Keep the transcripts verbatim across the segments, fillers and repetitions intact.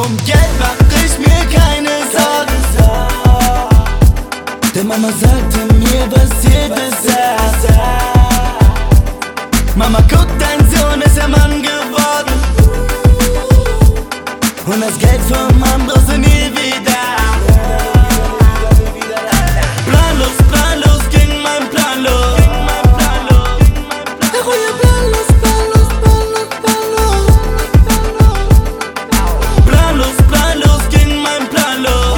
Um Geld mach ich mir keine Sorgen. Denn Mama sagte mir, was hier bisher. Mama, guck, dein Sohn ist ein Mann geworden. Und das Geld vom Mann brauchst du nie wieder. Planlos, planlos ging mein Plan los. Planlos, planlos, planlos, planlos. Planlos, planlos ging mein Plan los.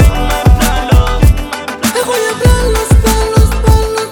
Planlos, planlos, planlos,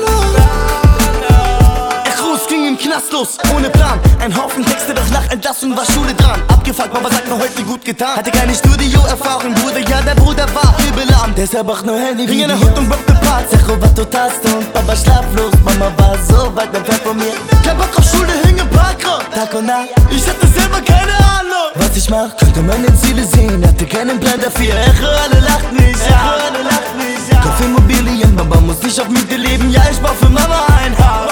planlos. Echos ging im Knast los, ohne Plan. Ein Haufen Texte, doch nach Entlassung war Schule dran. Abgefuckt, Mama sagt mir heute gut getan. Hatte keine Studio-Erfahrung, Bruder, ja, der Bruder war übelarm. Deshalb auch nur Handy. Ring in der Hut und rockte Parts. Echo war total stoned, Papa schlaflos. Mama war so weit entfernt von mir. Kein Bock auf Schule, hing im Parkraum. Tag und Nacht, ich hatte selber keine Ahnung, was ich mach, konnte meine Ziele sehen. Hatte keinen Plan dafür, Echo, alle lachten mich an. Kauf Immobilien, Mama muss nicht auf Miete leben. Ja, ich bau für Mama ein Haus.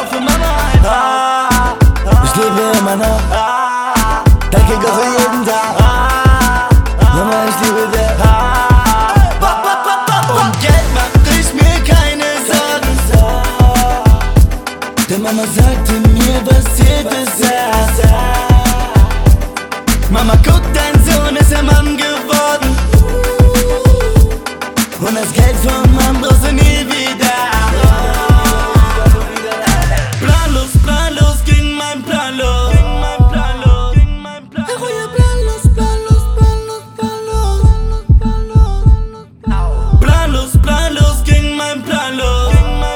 Ich lebe immer noch. Danke Gott für jeden Tag. Mama, ich liebe dich. Um Geld mach ich mir keine Sorgen. Denn Mama sagte mir, was hier bisher. Mama, guck, dein Sohn ist ein Mann geworden. Und das Geld vom Mann brauchst du nie wieder. Planlos, planlos ging mein Plan los. Planlos, planlos ging mein Plan los.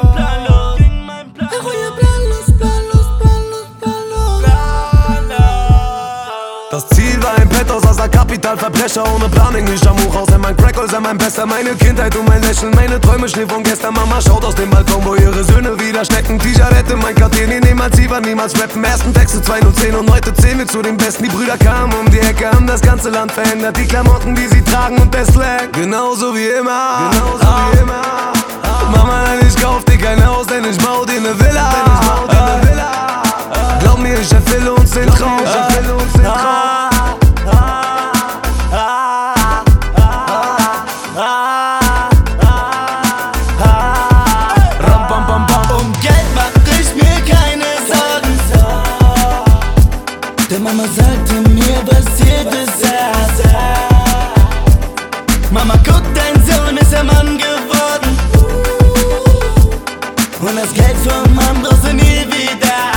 Das Ziel war ein Pet aus außer Kapitalverbrecher ohne Plan, englischer Hochhaus, mein Crackle sei mein Bester, meine Kindheit und mein Lächeln, meine Träume schlief von gestern. Mama schaut aus dem Balkon, wo ihre Söhne wieder stecken. Tijarette, mein Kartier, nee, niemals sie war niemals rappen. Ersten Texte zwei null zehn und heute zählen wir zu den Besten. Die Brüder kamen um die Ecke, haben das ganze Land verändert. Die Klamotten, die sie tragen und der Slang, genauso wie immer, genauso ah. wie immer. Mama, nein, ich kauf dir kein Haus, denn ich bau dir ne Villa. Glaub mir, ich erfülle uns den Traum, ich erfülle uns den Traum. Um Geld mach ich mir keine Sorgen. Denn Mama sagte mir, was hier bisher. Mama, guck, dein Sohn ist ein Mann geworden. Und das Geld vom Mann brauchst du nie wieder.